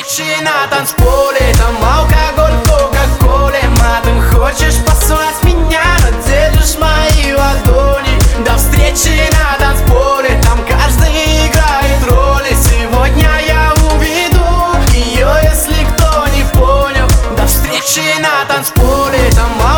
встречи на танцполе, там алкоголь, кока-коле. Матом хочешь послать меня, но держишь мои ладони. До встречи на танцполе, там каждый играет роли. Сегодня я уведу ее, если кто не понял. До встречи на танцполе, там